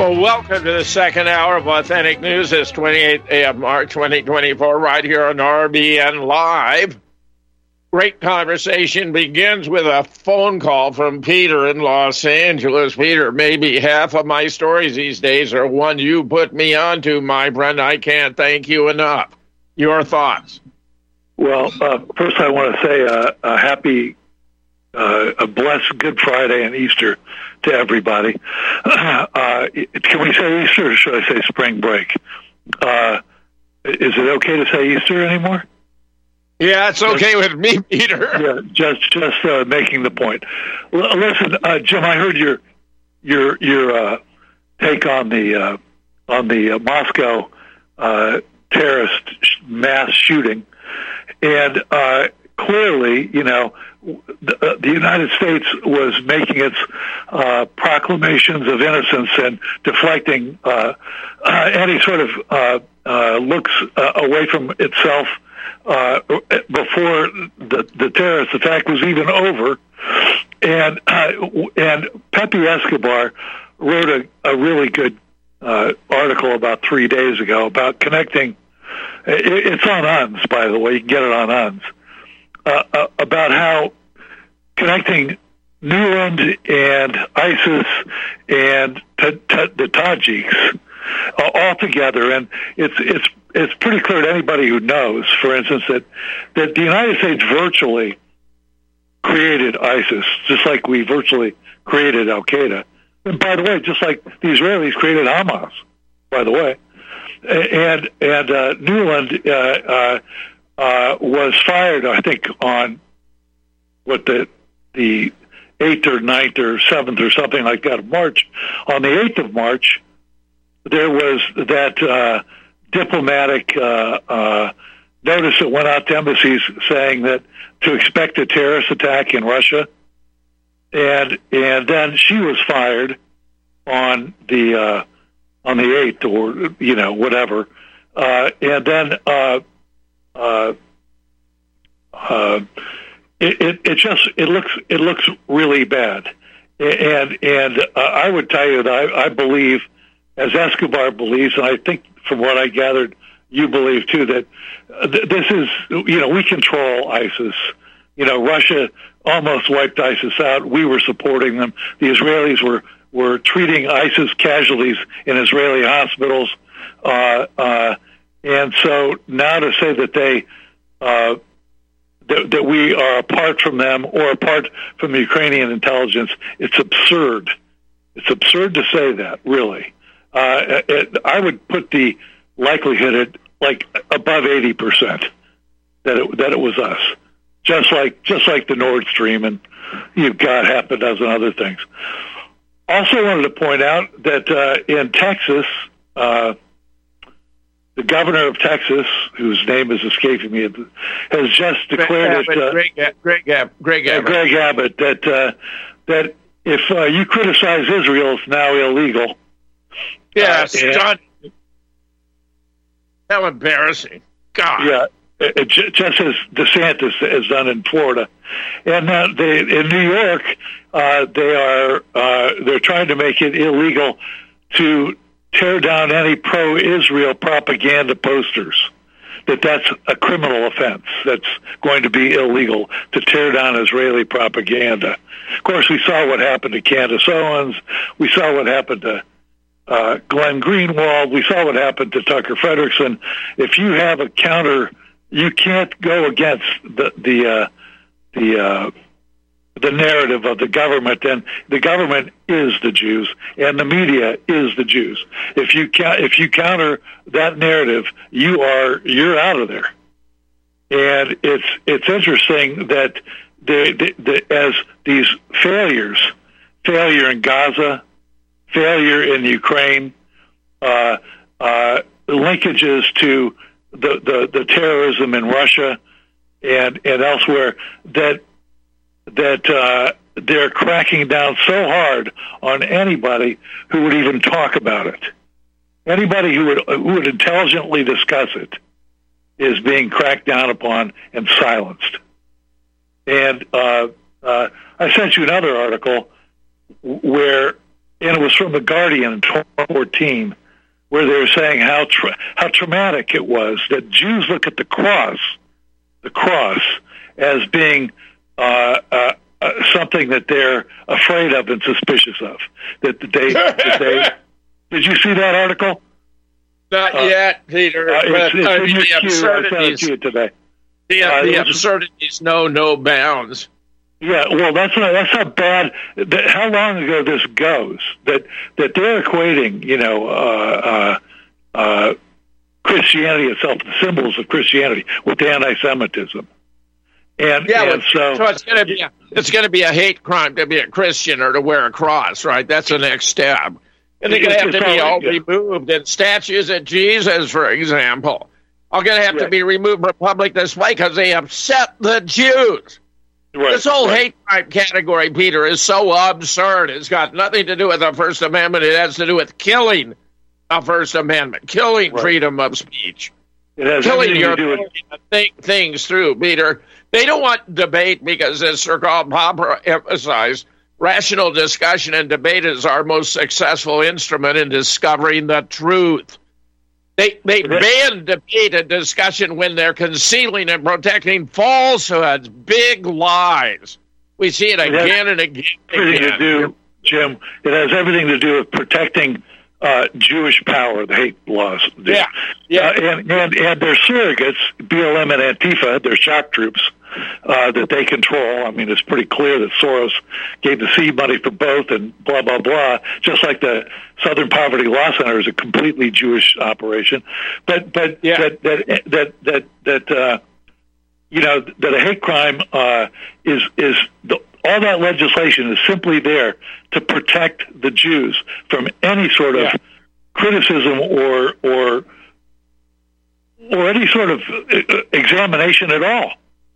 Well, welcome to the second hour of Authentic News. It's 28th day of March 2024, right here on RBN Live. Great conversation begins with a phone call from Peter in Los Angeles. Peter, maybe half of my stories these days are one you put me onto, my friend. I can't thank you enough. Your thoughts? Well, first I want to say a happy, a blessed Good Friday and Easter to everybody. Can we say Easter or should I say spring break? Is it okay to say Easter anymore? Yeah, it's okay with me, Peter. Yeah, just making the point. Listen, Jim, I heard your take on the Moscow terrorist mass shooting, and clearly, you know, the United States was making its proclamations of innocence and deflecting any sort of looks away from itself before the terrorist attack was even over. And Pepe Escobar wrote a really good article about 3 days ago about connecting. It's on UNS, by the way. You can get it on UNS. About how connecting Nuland and ISIS and the Tajiks all together, and it's pretty clear to anybody who knows, for instance, that the United States virtually created ISIS, just like we virtually created Al Qaeda, and by the way, just like the Israelis created Hamas, by the way, and Nuland was fired, I think, on what the 8th or 9th or 7th or something like that of March. On the 8th of March, there was that diplomatic notice that went out to embassies saying that to expect a terrorist attack in Russia, and then she was fired on the 8th, or you know, whatever, and then. It looks really bad, and I would tell you that I believe, as Escobar believes, and I think from what I gathered, you believe too, that this is, you know, we control ISIS. You know, Russia almost wiped ISIS out. We were supporting them. The Israelis were treating ISIS casualties in Israeli hospitals, and so now to say that they that we are apart from them or apart from the Ukrainian intelligence, it's absurd. It's absurd to say that, really. I would put the likelihood at like above 80% that it was us, just like the Nord Stream, and you've got half a dozen other things. Also wanted to point out that in Texas, the governor of Texas, whose name is escaping me, has just declared Greg Abbott, that if you criticize Israel, it's now illegal. Yeah, stunning. How embarrassing. God. Yeah, just as DeSantis has done in Florida. And in New York, they're trying to make it illegal to tear down any pro-Israel propaganda posters. That's a criminal offense. That's going to be illegal to tear down Israeli propaganda. Of course, we saw what happened to Candace Owens. We saw what happened to Glenn Greenwald. We saw what happened to Tucker Frederickson. If you have a counter, you can't go against the narrative of the government, and the government is the Jews, and the media is the Jews. If you counter that narrative, you're out of there. And it's interesting that as these failure in Gaza, failure in Ukraine, linkages to the terrorism in Russia and elsewhere, that they're cracking down so hard on anybody who would even talk about it. Anybody who would intelligently discuss it is being cracked down upon and silenced. And I sent you another article where and it was from The Guardian in 2014, where they were saying how traumatic it was that Jews look at the cross as being something that they're afraid of and suspicious of. That they did you see that article? Not yet, Peter. It's in your the queue. I sent it absurdities, to you today. the absurdities know no bounds. Yeah, well, that's how bad. How long ago this goes that they're equating, Christianity itself, the symbols of Christianity, with anti-Semitism, and so it's going to be a hate crime to be a Christian or to wear a cross, right? That's the next step, and they're going to have to be all removed. And statues of Jesus, for example, are going to have to be removed from public display because they upset the Jews. Right, this whole hate crime category, Peter, is so absurd. It's got nothing to do with the First Amendment. It has to do with killing the First Amendment, killing freedom of speech, killing your ability to think things through, Peter. They don't want debate because, as Sir Karl Popper emphasized, rational discussion and debate is our most successful instrument in discovering the truth. They ban debate and discussion when they're concealing and protecting falsehoods, big lies. We see it again and again. Everything to do, Jim. It has everything to do with protecting Jewish power, the hate laws. Yeah. And their surrogates, BLM and Antifa, their shock troops that they control. I mean, it's pretty clear that Soros gave the seed money for both, and blah blah blah. Just like the Southern Poverty Law Center is a completely Jewish operation, but that a hate crime is all that legislation is simply there to protect the Jews from any sort of criticism or any sort of examination at all.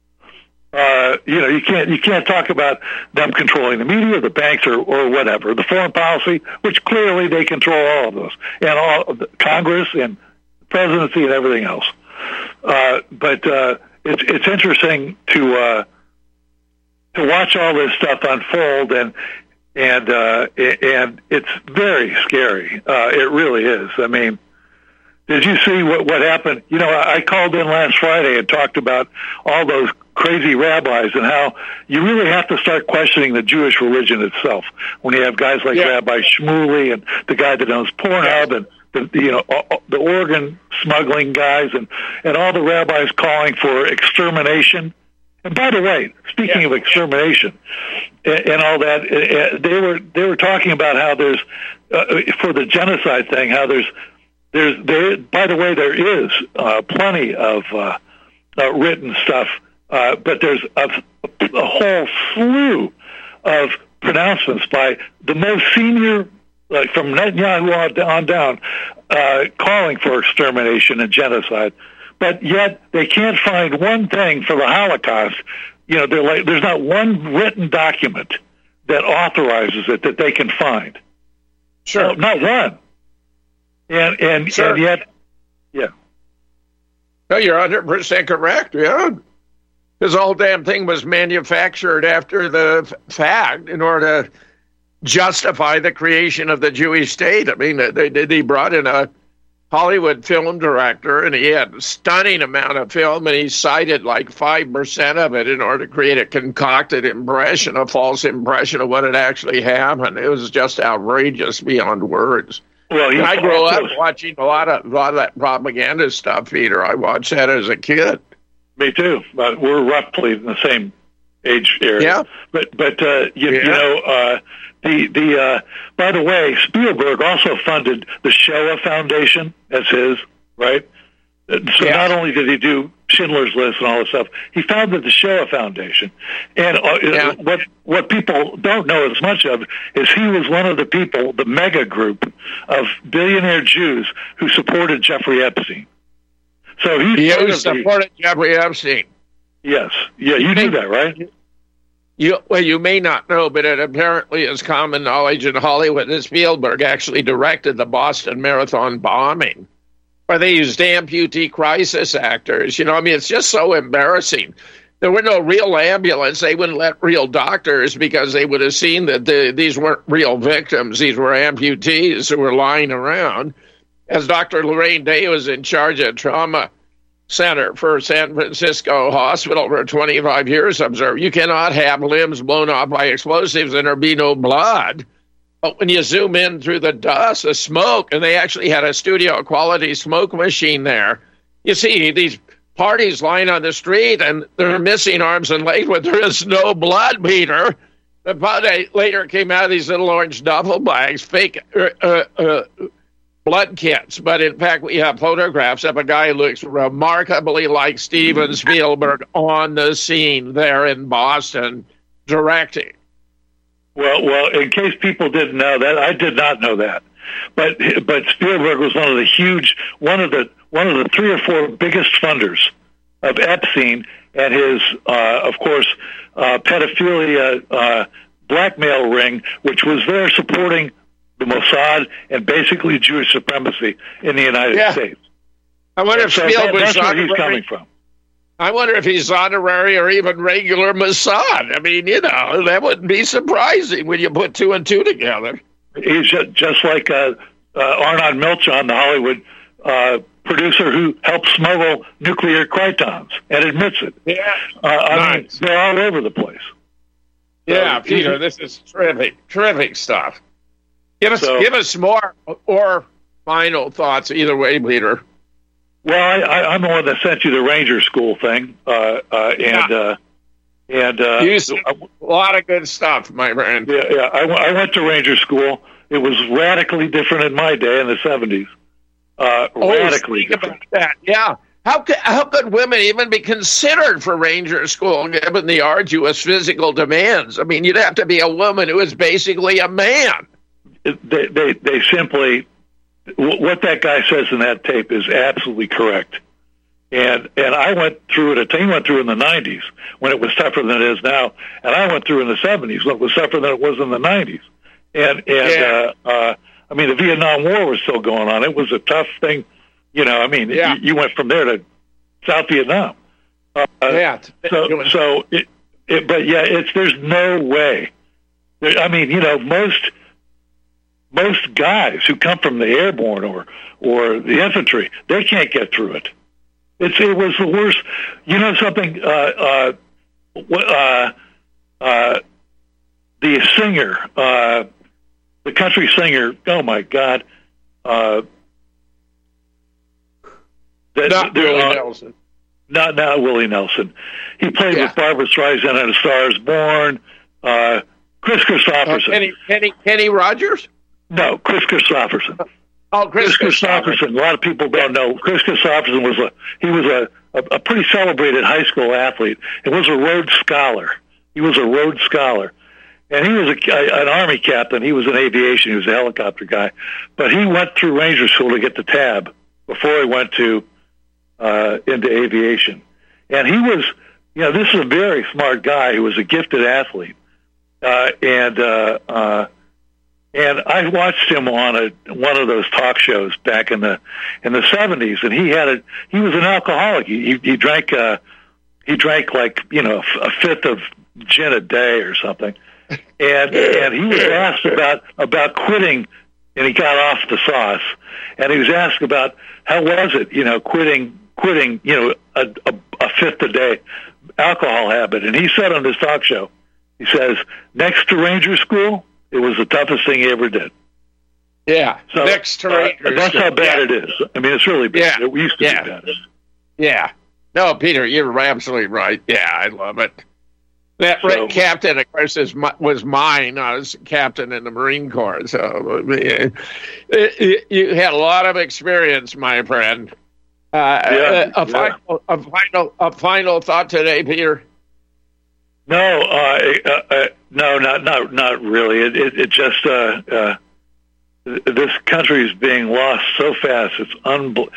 You can't talk about them controlling the media, the banks, or whatever, the foreign policy, which clearly they control all of those, and all of the Congress and the presidency and everything else. But it's interesting to watch all this stuff unfold, and it's very scary. It really is. I mean, did you see what happened? I called in last Friday and talked about all those crazy rabbis and how you really have to start questioning the Jewish religion itself when you have guys like Rabbi Shmuley and the guy that owns Pornhub and the organ smuggling guys and all the rabbis calling for extermination. And by the way, speaking of extermination and all that, they were talking about how there's for the genocide thing, how there by the way, there is plenty of written stuff, but there's a whole slew of pronouncements by the most senior, like from Netanyahu on down, calling for extermination and genocide. But yet they can't find one thing for the Holocaust. There's not one written document that authorizes it that they can find. Sure, not one. And yet, no, you're 100% correct. Yeah, this whole damn thing was manufactured after the fact in order to justify the creation of the Jewish state. I mean, they brought in a Hollywood film director, and he had a stunning amount of film, and he cited like 5% of it in order to create a concocted impression, a false impression of what had actually happened. It was just outrageous beyond words. Well, I grew up watching a lot of that propaganda stuff, Peter. I watched that as a kid. Me too. But we're roughly in the same age area. Yeah. But by the way, Spielberg also funded the Shoah Foundation as his, right? So not only did he do Schindler's List and all this stuff, he founded the Shoah Foundation. And what people don't know as much of is he was one of the people, the mega group of billionaire Jews who supported Jeffrey Epstein. So he supported Jeffrey Epstein. Yes. Yeah, you knew that, right? You may not know, but it apparently is common knowledge in Hollywood that Spielberg actually directed the Boston Marathon bombing, where they used amputee crisis actors. It's just so embarrassing. there were no real ambulance. They wouldn't let real doctors because they would have seen that these weren't real victims. These were amputees who were lying around. As Dr. Lorraine Day was in charge of trauma center for San Francisco Hospital for 25 years, observed, you cannot have limbs blown off by explosives and there be no blood. But when you zoom in through the dust, the smoke, and they actually had a studio quality smoke machine there, you see these parties lying on the street and they're missing arms and legs, but there is no blood, Peter. The body later came out of these little orange duffel bags, fake blood kits. But in fact, we have photographs of a guy who looks remarkably like Steven Spielberg on the scene there in Boston directing. Well, in case people didn't know that, I did not know that. But Spielberg was one of the 3 or 4 biggest funders of Epstein and his, of course, pedophilia blackmail ring, which was there supporting the Mossad and basically Jewish supremacy in the United States. I wonder if Spielberg's that's where he's coming from. I wonder if he's honorary or even regular Mossad. I mean, that wouldn't be surprising when you put 2 and 2 together. He's just like Arnon Milchan, the Hollywood producer who helped smuggle nuclear critons and admits it. Yeah, I mean, they're all over the place. Yeah, Peter, this is terrific stuff. Give us more or final thoughts either way, Peter. Well, I'm the one that sent you the Ranger School thing, a lot of good stuff, my friend. Yeah. I went to Ranger School. It was radically different in my day in the 70s. Radically different. That. Yeah. How could women even be considered for Ranger School given the arduous physical demands? I mean, you'd have to be a woman who is basically a man. They simply, what that guy says in that tape is absolutely correct. And I went through it. He went through in the 90s when it was tougher than it is now, and I went through in the 70s when it was tougher than it was in the 90s. I mean, the Vietnam War was still going on. It was a tough thing, you went from there to South Vietnam. There's no way. Most guys who come from the airborne or the infantry, they can't get through it. It was the worst. You know something? The singer, the country singer. Oh my God! Not Willie Nelson. Not Willie Nelson. He played with Barbra Streisand in A Star Is Born. Chris Christopherson. Kenny Rogers? No, Chris Christopherson. Oh, Chris Christopherson. A lot of people don't know. Chris Christopherson was a pretty celebrated high school athlete. He was a Rhodes Scholar. And he was an Army captain. He was in aviation. He was a helicopter guy. But he went through Ranger School to get the tab before he went to into aviation. And he was, this is a very smart guy who was a gifted athlete. And I watched him on one of those talk shows back in the 70s, and he was an alcoholic. He drank like a fifth of gin a day or something, and he was asked about quitting, and he got off the sauce, and he was asked about how was it quitting a fifth a day alcohol habit, and he said on this talk show, he says, next to Ranger School, it was the toughest thing he ever did. Yeah, so, next to Ranger that's School. How bad it is. I mean, it's really bad. It used to be bad. Yeah. No, Peter, you're absolutely right. Yeah, I love it. That red captain, of course, was mine. I was captain in the Marine Corps. So you had a lot of experience, my friend. A final thought today, Peter. No, not really. It just this country is being lost so fast. It's unbelievable.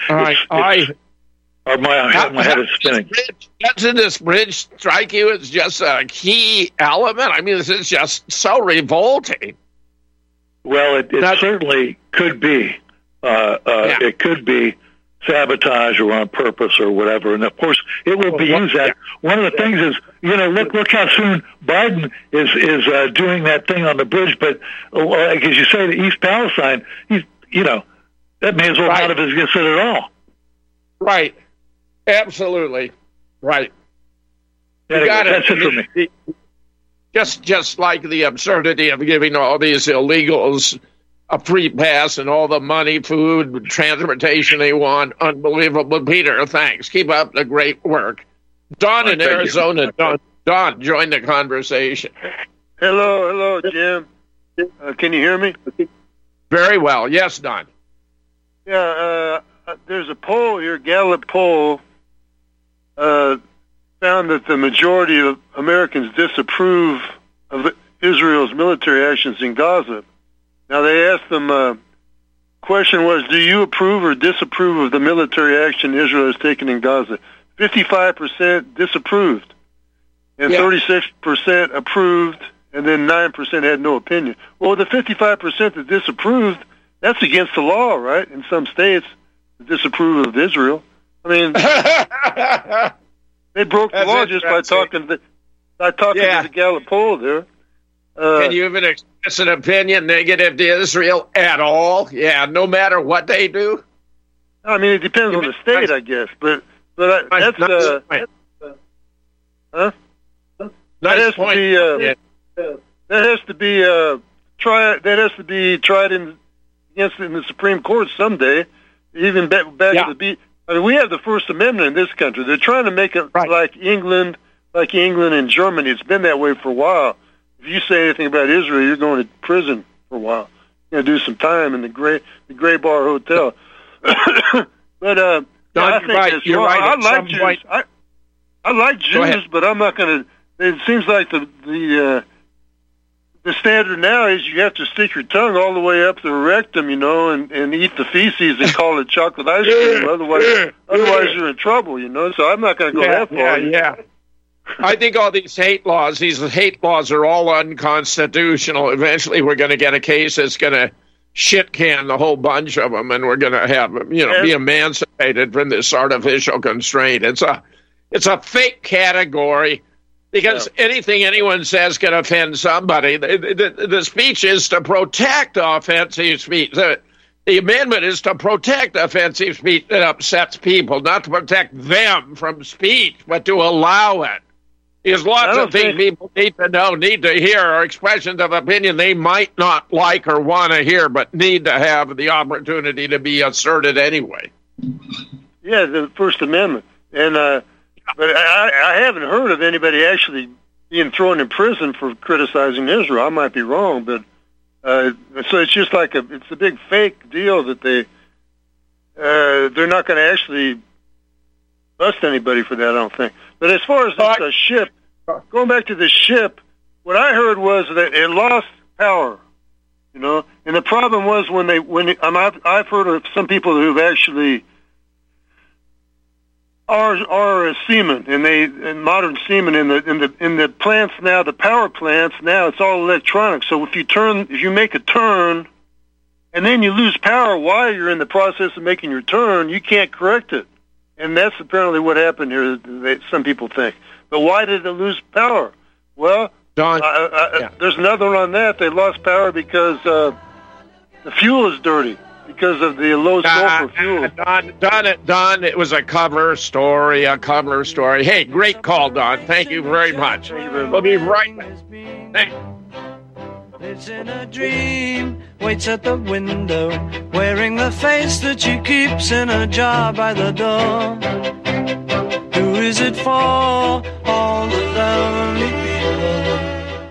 My head is spinning. Doesn't this bridge strike you as just a key element? I mean, this is just so revolting. Well, it certainly could be. It could be sabotage or on purpose or whatever. And of course, it will be used that. One of the things is, look how soon Biden is doing that thing on the bridge. But like as you say, the East Palestine, that may as well not have existed at all. Right. Absolutely. Right. Anyway, that's it for me. Just like the absurdity of giving all these illegals a free pass and all the money, food, transportation they want. Unbelievable. Peter, thanks. Keep up the great work. Don in Arizona. Don, join the conversation. Hello, Jim. Can you hear me? Very well. Yes, Don. Yeah, there's a poll here, Gallup poll, found that the majority of Americans disapprove of Israel's military actions in Gaza. Now, they asked them, question was, do you approve or disapprove of the military action Israel has taken in Gaza? 55% disapproved, and 36% approved, and then 9% had no opinion. Well, the 55% that disapproved, that's against the law, right? In some states, to disapprove of Israel. I mean, they broke the law just by talking to the Gallup poll there. Can you even express an opinion negative to Israel at all? Yeah, no matter what they do? I mean, it depends on the state, I guess. But that's... Huh? That has to be tried in the Supreme Court someday. Even back to the I mean, we have the First Amendment in this country. They're trying to make it like England and Germany. It's been that way for a while. If you say anything about Israel, you're going to prison for a while. You're going to do some time in the Gray Bar Hotel. But I think you're right. I like Jews. I like Jews, but I'm not going to. It seems like the standard now is you have to stick your tongue all the way up the rectum, and eat the feces and call it chocolate ice cream. Otherwise you're in trouble, So I'm not going to go that far. Yeah. I think all these hate laws are all unconstitutional. Eventually we're going to get a case that's going to shit can the whole bunch of them, and we're going to have them, be emancipated from this artificial constraint. It's a fake category. Because anything anyone says can offend somebody. The speech is to protect offensive speech. The amendment is to protect offensive speech that upsets people, not to protect them from speech, but to allow it. Because lots of things people need to hear are expressions of opinion they might not like or want to hear, but need to have the opportunity to be asserted anyway. Yeah, the First Amendment. And but I haven't heard of anybody actually being thrown in prison for criticizing Israel. I might be wrong, but so it's just like it's a big fake deal that they're not going to actually bust anybody for that, I don't think. But as far as this ship, going back to the ship, what I heard was that it lost power, and the problem was I've heard of some people who've actually are seamen, and modern seamen in the plants now, the power plants now, it's all electronic. So if you make a turn, and then you lose power while you're in the process of making your turn, you can't correct it, and that's apparently what happened here. Some people think, but why did it lose power? Well, Don, there's another one on that. They lost power because the fuel is dirty. Because of the low sulfur fuel. Don, it was a cover story. Hey, great call, Don. Thank you very much. We'll be right back. Thanks. Lives in a dream, waits at the window, wearing the face that she keeps in a jar by the door. Who is it for? All the lonely people.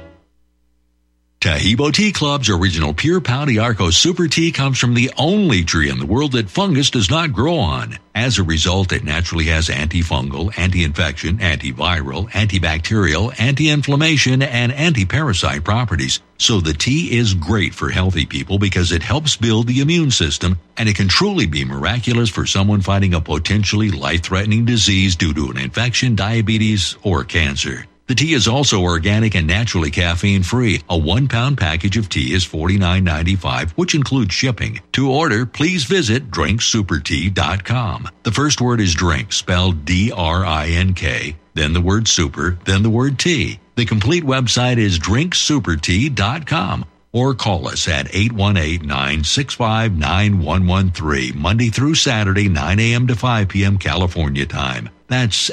Tahibo Tea Club's original Pure Pau d'Arco Super Tea comes from the only tree in the world that fungus does not grow on. As a result, it naturally has antifungal, anti-infection, antiviral, antibacterial, anti-inflammation, and anti-parasite properties. So the tea is great for healthy people because it helps build the immune system, and it can truly be miraculous for someone fighting a potentially life-threatening disease due to an infection, diabetes, or cancer. The tea is also organic and naturally caffeine-free. A 1-pound package of tea is $49.95, which includes shipping. To order, please visit drinksupertea.com. The first word is drink, spelled D-R-I-N-K, then the word super, then the word tea. The complete website is drinksupertea.com. Or call us at 818-965-9113, Monday through Saturday, 9 a.m. to 5 p.m. California time. That's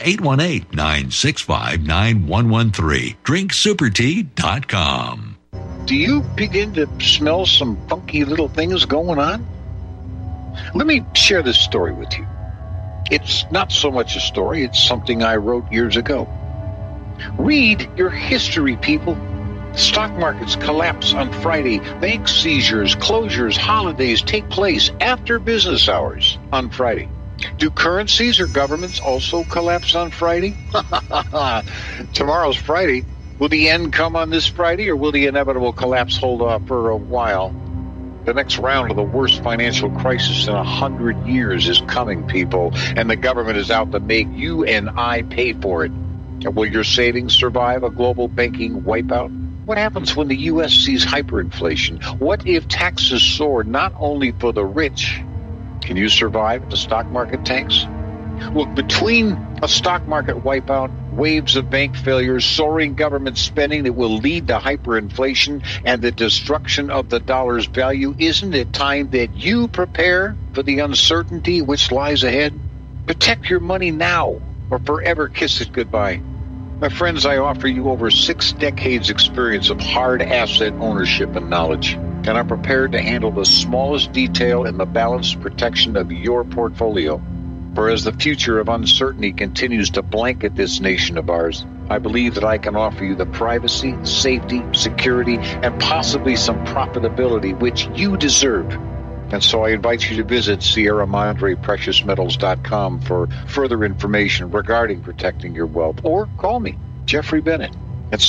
818-965-9113, drinksupertea.com. Do you begin to smell some funky little things going on? Let me share this story with you. It's not so much a story, it's something I wrote years ago. Read your history, people. Stock markets collapse on Friday. Bank seizures, closures, holidays take place after business hours on Friday. Do currencies or governments also collapse on Friday? Tomorrow's Friday. Will the end come on this Friday, or will the inevitable collapse hold off for a while? The next round of the worst financial crisis in 100 years is coming, people, and the government is out to make you and I pay for it. Will your savings survive a global banking wipeout? What happens when the U.S. sees hyperinflation? What if taxes soar not only for the rich? Can you survive if the stock market tanks? Look, between a stock market wipeout, waves of bank failures, soaring government spending that will lead to hyperinflation, and the destruction of the dollar's value, isn't it time that you prepare for the uncertainty which lies ahead? Protect your money now, or forever kiss it goodbye. My friends, I offer you over 6 decades experience of hard asset ownership and knowledge, and I'm prepared to handle the smallest detail in the balanced protection of your portfolio. For as the future of uncertainty continues to blanket this nation of ours, I believe that I can offer you the privacy, safety, security, and possibly some profitability which you deserve. And so I invite you to visit SierraMadrePreciousMetals.com for further information regarding protecting your wealth. Or call me, Jeffrey Bennett, at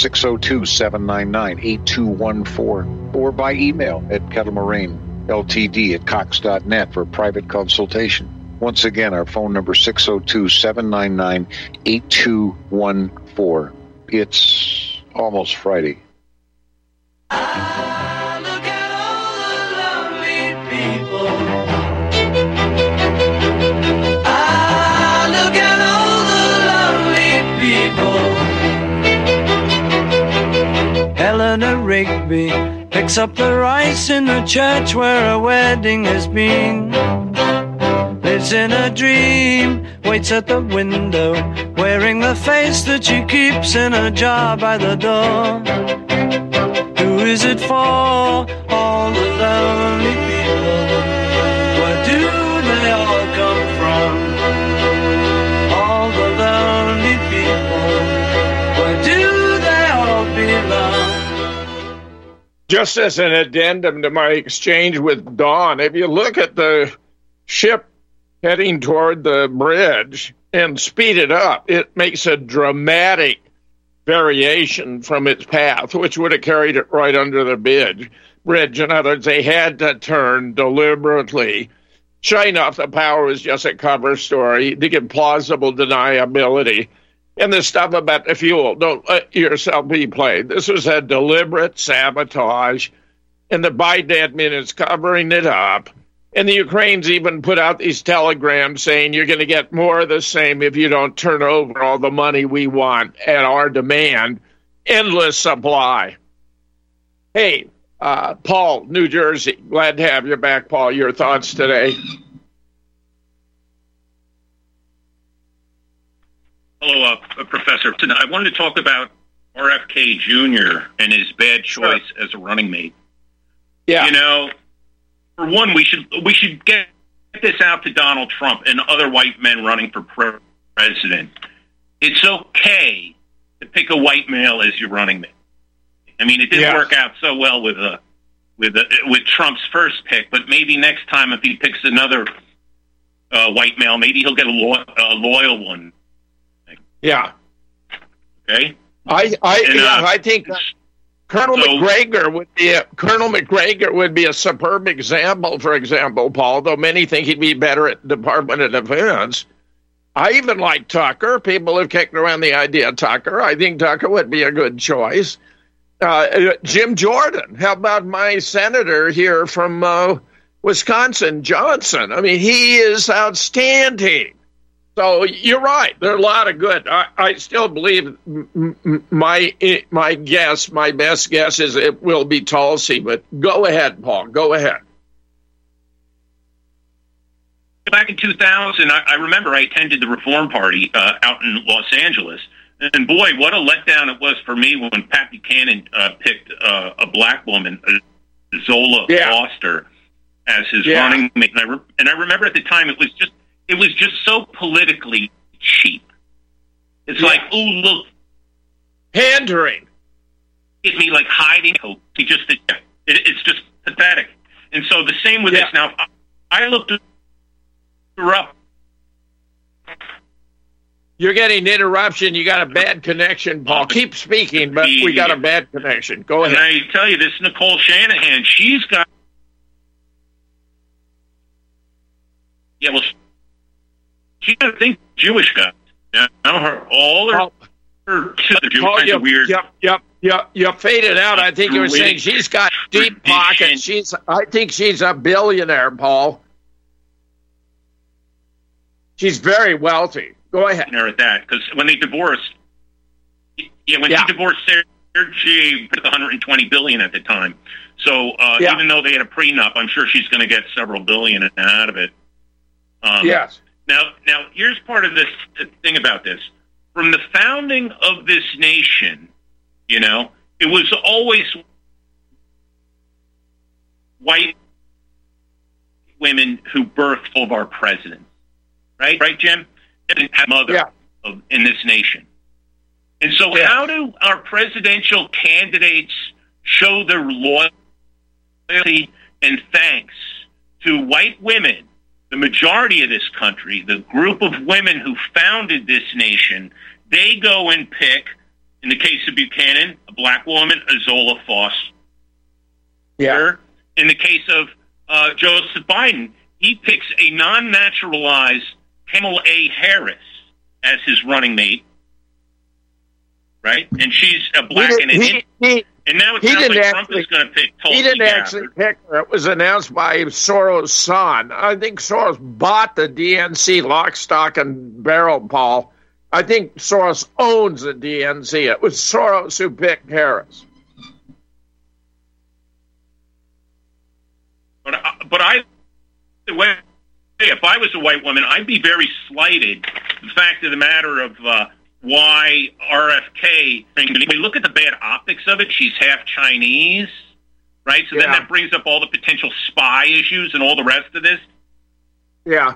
602-799-8214. Or by email at kettlemoraineLTD@cox.net for a private consultation. Once again, our phone number 602-799-8214. It's almost Friday. Eleanor Rigby picks up the rice in the church where a wedding has been. Lives in a dream, waits at the window, wearing the face that she keeps in a jar by the door. Who is it for? All the lonely people. Where do they all come from? All the lonely people. Where do they all belong? Just as an addendum to my exchange with Dawn, if you look at the ship heading toward the bridge and speed it up, it makes a dramatic variation from its path, which would have carried it right under the bridge. In other words, they had to turn deliberately. Sure enough, the power was just a cover story to give plausible deniability. And the stuff about the fuel, don't let yourself be played. This was a deliberate sabotage, and the Biden admin is covering it up. And the Ukrainians even put out these telegrams saying you're going to get more of the same if you don't turn over all the money we want at our demand. Endless supply. Hey, Paul, New Jersey. Glad to have you back, Paul. Your thoughts today? Hello, Professor. I wanted to talk about RFK Jr. and his bad choice as a running mate. Yeah. You know, for one, we should get this out to Donald Trump and other white men running for president. It's okay to pick a white male as your running mate. I mean, it didn't work out so well with Trump's first pick, but maybe next time if he picks another white male, maybe he'll get a loyal one. Yeah. Okay. I think Colonel McGregor would be a superb example. For example, Paul, though many think he'd be better at Department of Defense. I even like Tucker. People have kicked around the idea of Tucker. I think Tucker would be a good choice. Jim Jordan. How about my senator here from Wisconsin, Johnson? I mean, he is outstanding. So you're right. There are a lot of good. I still believe my best guess is it will be Tulsi. But go ahead, Paul. Go ahead. Back in 2000, I remember I attended the Reform Party out in Los Angeles. And boy, what a letdown it was for me when Pat Buchanan picked a black woman, Zola Foster, as his running mate. And I remember at the time it was just so politically cheap. It's like, oh, look. Pandering. It's me like hiding. It's just pathetic. And so the same with this. Now, I looked her up. You're getting interruption. You got a bad connection, Paul. Keep speaking, but we got a bad connection. Go ahead. And I tell you, this Nicole Shanahan, she's got... Yeah, well, she doesn't think Jewish guys. You know, all her Jewish kinds of weird... Yep. You faded out. I think you were saying she's got deep pockets. I think she's a billionaire, Paul. She's very wealthy. Go ahead. At that, because when they divorced, she divorced Sergey with $120 billion at the time. So even though they had a prenup, I'm sure she's going to get several billion out of it. Yes. Now, here's part of this thing about this. From the founding of this nation, you know, it was always white women who birthed all of our presidents. Right, Jim? Didn't have mother in this nation. And so how do our presidential candidates show their loyalty and thanks to white women, the majority of this country, the group of women who founded this nation? They go and pick, in the case of Buchanan, a black woman, Zola Foster. Yeah. In the case of Joseph Biden, he picks a non-naturalized Kamala Harris as his running mate, right? And she's a black and an Indian. And now it sounds like Trump is going to pick Tulsi He didn't actually pick her. It was announced by Soros' son. I think Soros bought the DNC lock, stock, and barrel, Paul. I think Soros owns the DNC. It was Soros who picked Harris. But if I was a white woman, I'd be very slighted. The fact of the matter of why RFK, when we look at the bad optics of it, she's half Chinese, right? So then that brings up all the potential spy issues and all the rest of this. Yeah.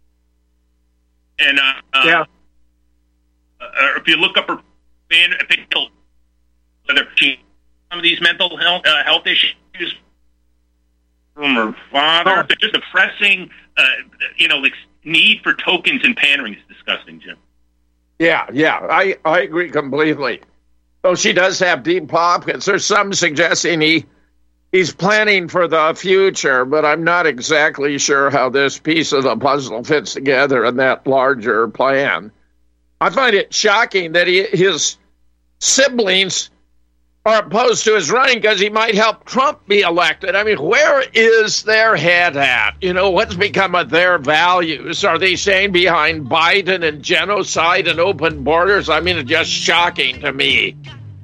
And if you look up her some of these mental health issues from her father, just a pressing, need for tokens and pandering is disgusting, Jim. Yeah, I agree completely. So she does have deep pockets. There's some suggesting he's planning for the future, but I'm not exactly sure how this piece of the puzzle fits together in that larger plan. I find it shocking that his siblings are opposed to his running because he might help Trump be elected. I mean, where is their head at? You know, what's become of their values? Are they staying behind Biden and genocide and open borders? I mean, it's just shocking to me.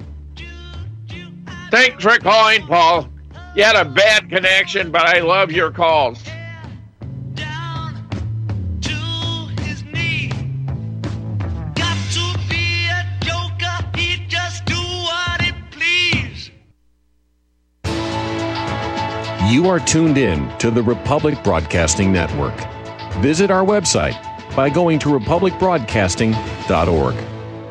Thanks for calling, Paul. You had a bad connection, but I love your calls. You are tuned in to the Republic Broadcasting Network. Visit our website by going to republicbroadcasting.org.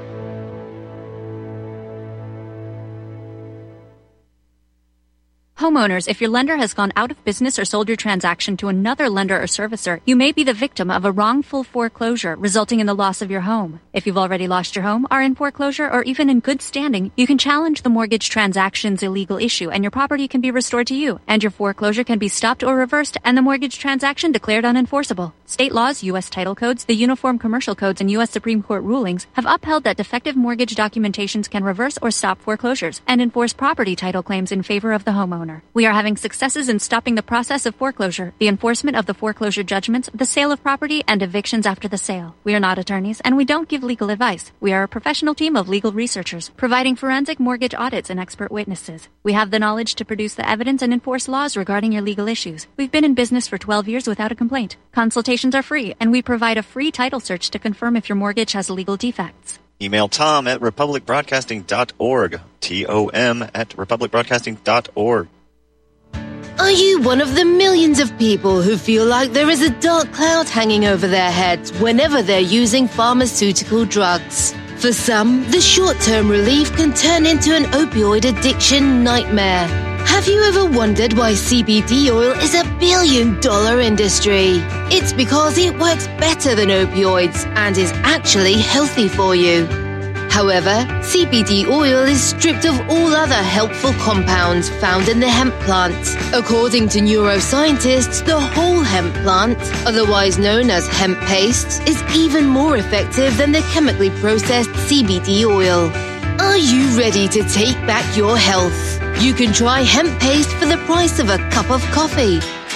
Home Homeowners, if your lender has gone out of business or sold your transaction to another lender or servicer, you may be the victim of a wrongful foreclosure, resulting in the loss of your home. If you've already lost your home, are in foreclosure, or even in good standing, you can challenge the mortgage transaction's illegal issue, and your property can be restored to you, and your foreclosure can be stopped or reversed, and the mortgage transaction declared unenforceable. State laws, U.S. title codes, the Uniform Commercial Codes, and U.S. Supreme Court rulings have upheld that defective mortgage documentations can reverse or stop foreclosures and enforce property title claims in favor of the homeowner. We are having successes in stopping the process of foreclosure, the enforcement of the foreclosure judgments, the sale of property, and evictions after the sale. We are not attorneys, and we don't give legal advice. We are a professional team of legal researchers, providing forensic mortgage audits and expert witnesses. We have the knowledge to produce the evidence and enforce laws regarding your legal issues. We've been in business for 12 years without a complaint. Consultations are free, and we provide a free title search to confirm if your mortgage has legal defects. Email Tom at republicbroadcasting.org. TOM at republicbroadcasting.org. Are you one of the millions of people who feel like there is a dark cloud hanging over their heads whenever they're using pharmaceutical drugs? For some, the short-term relief can turn into an opioid addiction nightmare. Have you ever wondered why CBD oil is a billion-dollar industry? It's because it works better than opioids and is actually healthy for you. However, CBD oil is stripped of all other helpful compounds found in the hemp plant. According to neuroscientists, the whole hemp plant, otherwise known as hemp paste, is even more effective than the chemically processed CBD oil. Are you ready to take back your health? You can try hemp paste for the price of a cup of coffee.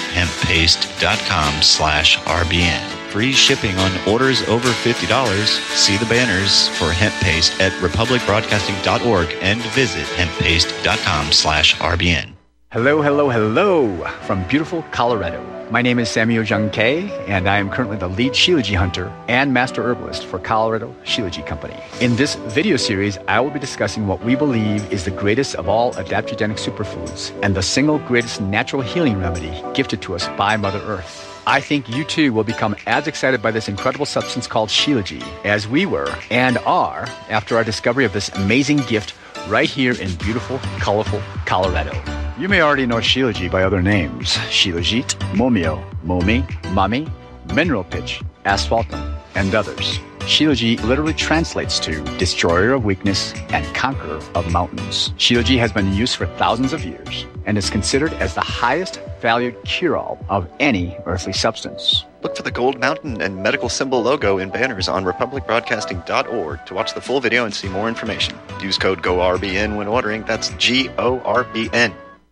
Hemppaste.com/RBN. Free shipping on orders over $50. See the banners for hemp paste at republicbroadcasting.org and visit hemppaste.com/RBN. Hello, hello, hello from beautiful Colorado. My name is Samuel Jung Kay, and I am currently the lead Shilajit hunter and master herbalist for Colorado Shilajit Company. In this video series, I will be discussing what we believe is the greatest of all adaptogenic superfoods and the single greatest natural healing remedy gifted to us by Mother Earth. I think you too will become as excited by this incredible substance called Shilajit as we were and are after our discovery of this amazing gift right here in beautiful, colorful Colorado. You may already know Shilajit by other names: Shilajit, Momio, Momi, Mami, Mineral Pitch, Asphaltum, and others. Shilajit literally translates to destroyer of weakness and conqueror of mountains. Shilajit has been in use for thousands of years and is considered as the highest valued cure-all of any earthly substance. Look for the gold mountain and medical symbol logo in banners on republicbroadcasting.org to watch the full video and see more information. Use code GORBN when ordering. That's GORBN.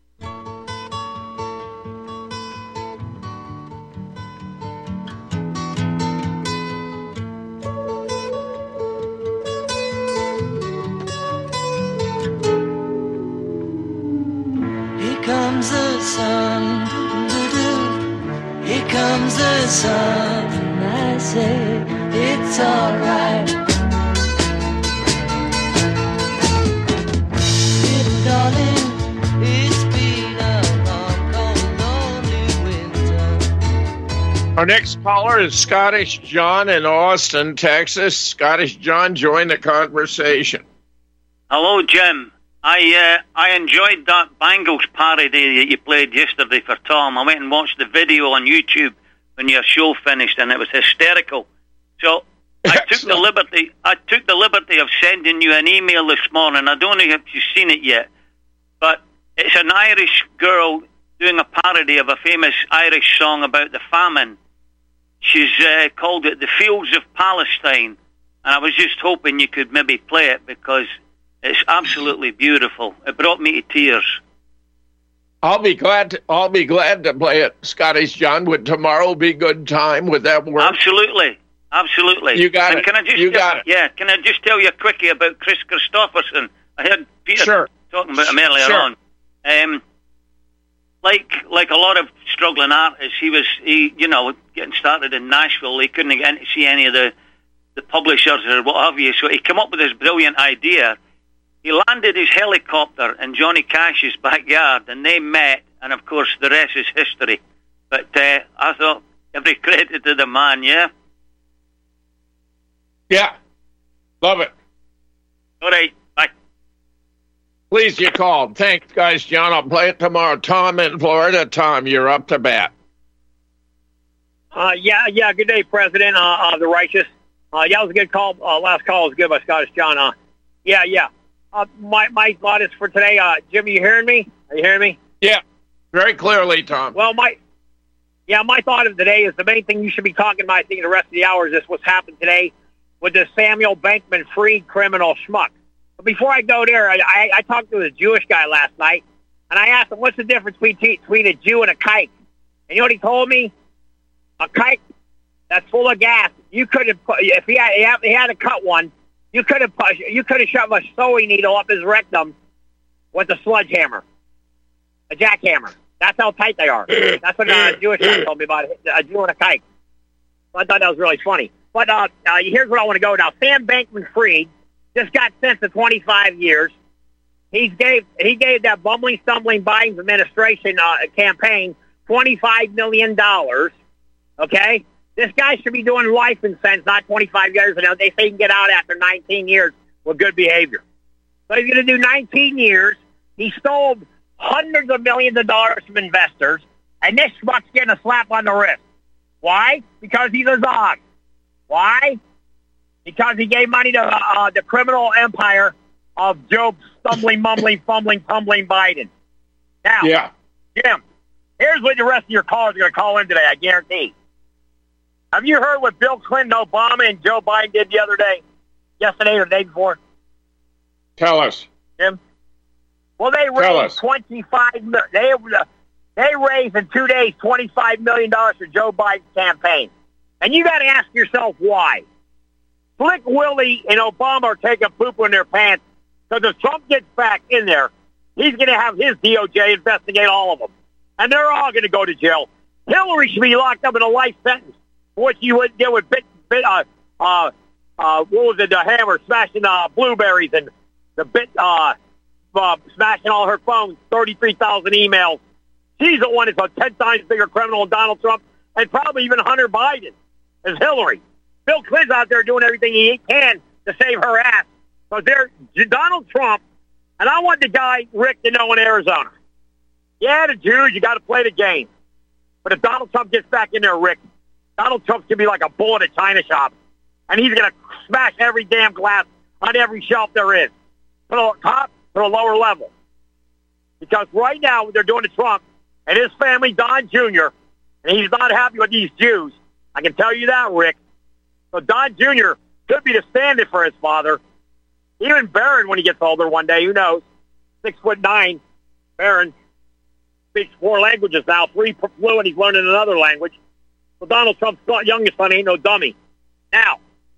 Here comes the sun, and I say it's alright. Little darling, it's been a long, cold, lonely winter. Our next caller is Scottish John in Austin, Texas. Scottish John, join the conversation. Hello, Jim. I enjoyed that Bangles parody that you played yesterday for Tom. I went and watched the video on YouTube when your show finished, and it was hysterical. So I took the liberty of sending you an email this morning. I don't know if you've seen it yet, but it's an Irish girl doing a parody of a famous Irish song about the famine. She's called it "The Fields of Palestine," and I was just hoping you could maybe play it because it's absolutely beautiful. It brought me to tears. I'll be glad to play it, Scottish John. Would tomorrow be good time? Would that work? Absolutely. You got it. Can I just tell you quickly about Chris Christopherson? I heard Peter talking about him earlier on. Like a lot of struggling artists, he getting started in Nashville. He couldn't get in to see any of the publishers or what have you. So he came up with this brilliant idea. He landed his helicopter in Johnny Cash's backyard, and they met, and of course the rest is history. But I thought every credit to the man, yeah? Yeah. Love it. All right. Bye. Pleased you called. Thanks, guys, John. I'll play it tomorrow. Tom in Florida. Tom, you're up to bat. Yeah. Good day, President of the Righteous. Yeah, it was a good call. Last call was good by Scottish John. Yeah. My thought is for today. Jim, are you hearing me? Are you hearing me? Yeah, very clearly, Tom. Well, my thought of today is the main thing you should be talking about, I think, the rest of the hour is this, what's happened today with this Samuel Bankman-Fried criminal schmuck. But before I go there, I talked to a Jewish guy last night, and I asked him, what's the difference between a Jew and a kike? And you know what he told me? A kike that's full of gas. You could have, if he had to cut one, you could have shoved a sewing needle up his rectum with a sledgehammer, a jackhammer. That's how tight they are. That's what a Jewish guy told me about a Jew and a kike. So I thought that was really funny. But here's where I want to go now. Sam Bankman-Fried just got sentenced to 25 years. He gave that bumbling, stumbling Biden administration campaign $25 million. Okay? This guy should be doing life in sentence, not 25 years. And they say he can get out after 19 years with good behavior. So he's going to do 19 years. He stole hundreds of millions of dollars from investors, and this schmuck's getting a slap on the wrist. Why? Because he's a Zog. Why? Because he gave money to the criminal empire of Joe stumbling, mumbling, fumbling, tumbling Biden. Now, Jim, here's what the rest of your callers are going to call in today, I guarantee. Have you heard what Bill Clinton, Obama, and Joe Biden did the other day? Yesterday or the day before? Tell us. Jim? Well, they raised $25 million. They raised in 2 days $25 million for Joe Biden's campaign. And you got to ask yourself why. Slick Willie and Obama are taking poop in their pants because if Trump gets back in there, he's going to have his DOJ investigate all of them. And they're all going to go to jail. Hillary should be locked up in a life sentence for what you would do with what was it, the hammer, smashing blueberries and the smashing all her phones, 33,000 emails. She's the one that's a 10 times bigger criminal than Donald Trump and probably even Hunter Biden as Hillary. Bill Clinton's out there doing everything he can to save her ass. So there's Donald Trump, and I want the guy, Rick, to know in Arizona. Yeah, the Jews, you got to play the game. But if Donald Trump gets back in there, Rick, Donald Trump's going to be like a bull at a china shop. And he's going to smash every damn glass on every shelf there is. From the top to the lower level. Because right now, what they're doing to Trump and his family, Don Jr., and he's not happy with these Jews. I can tell you that, Rick. So Don Jr. could be the stand-in for his father. Even Barron, when he gets older one day, who knows? 6'9", Barron speaks 4 languages now, 3 fluent. He's learning another language. So Donald Trump's youngest son ain't no dummy. Now,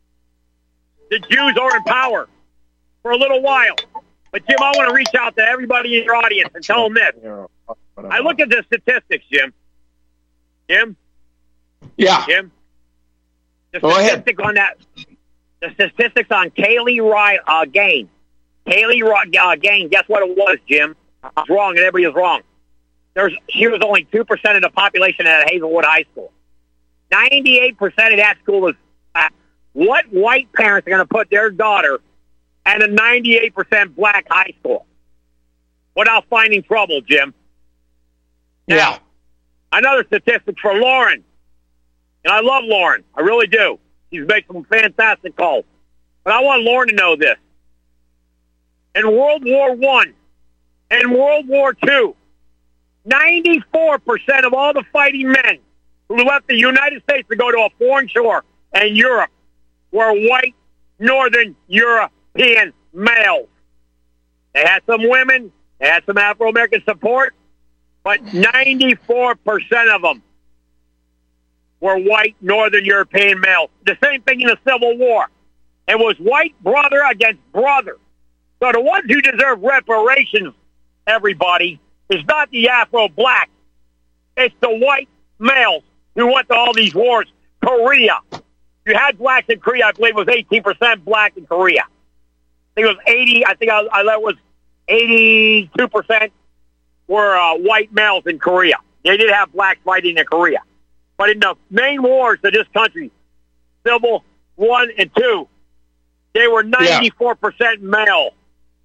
the Jews are in power for a little while. But, Jim, I want to reach out to everybody in your audience and tell them this. I look at the statistics, Jim. Jim? Yeah. Jim? Go ahead. On that, the statistics on Kaylee Gaines. Kaylee Gaines, guess what it was, Jim? I was wrong, and everybody was wrong. She was only 2% of the population at Hazelwood High School. 98% of that school is black. What white parents are going to put their daughter at a 98% black high school without finding trouble, Jim? Now, another statistic for Lauren. And I love Lauren. I really do. She's making some fantastic calls. But I want Lauren to know this. In World War I and World War II, 94% of all the fighting men who left the United States to go to a foreign shore and Europe were white, Northern European males. They had some women. They had some Afro-American support. But 94% of them were white Northern European males. The same thing in the Civil War. It was white brother against brother. So the ones who deserve reparations, everybody, is not the Afro-black. It's the white males who went to all these wars. Korea. You had blacks in Korea. I believe it was 18% black in Korea. I think it was 80. I think I it was 82% were white males in Korea. They did have blacks fighting in Korea. But in the main wars of this country, Civil 1 and 2, they were 94% male.